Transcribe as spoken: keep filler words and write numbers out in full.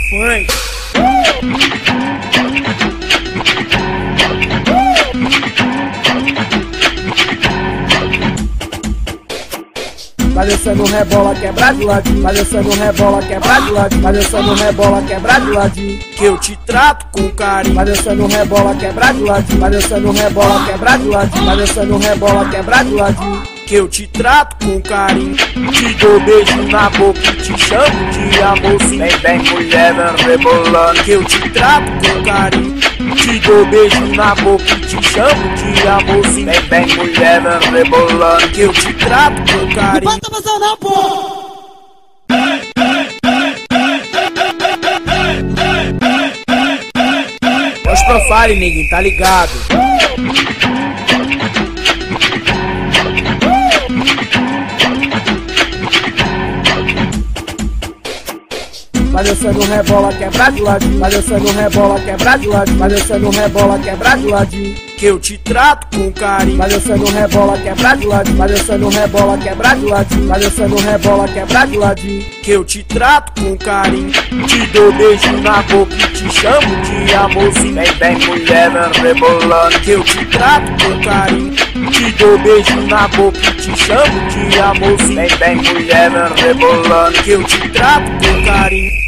funk. Vai descendo, rebola, quebra de ladinho. Vai descendo, rebola, quebra de ladinho. Vai descendo, rebola, quebra de ladinho. Que eu te trato com carinho. Vai descendo, rebola, quebra de ladinho. Vai descendo, rebola, quebra de ladinho. Vai descendo, rebola, quebra de ladinho. Que eu te trato com carinho. Te dou beijo na boca e te chamo de amorzinho. Vem, vem mulher, vem rebolando. Que eu te trato com carinho. Te dou beijo na boca e te chamo de amorzinho. Vem, vem mulher, vem rebolando. Que eu te trato com carinho. Não bota você não, pô! Os profile, neguinho, tá ligado? Vai descendo, rebola, quebra de ladinho. Vai descendo, rebola, quebra de ladinho. Vai descendo, rebola, quebra de ladinho. Que eu te trato com carinho. Vai descendo, rebola, quebra de ladinho. Vai descendo, rebola, quebra de ladinho. Vai descendo, rebola, quebra de ladinho. Que eu te trato com carinho. Te dou beijo na boca e te chamo de amorzinho. Vem, vem mulher, vem rebolando. Que eu te trato com carinho. Te dou beijo na boca e te chamo de amorzinho. Vem, vem mulher, vem rebolando. Que eu te trato com carinho.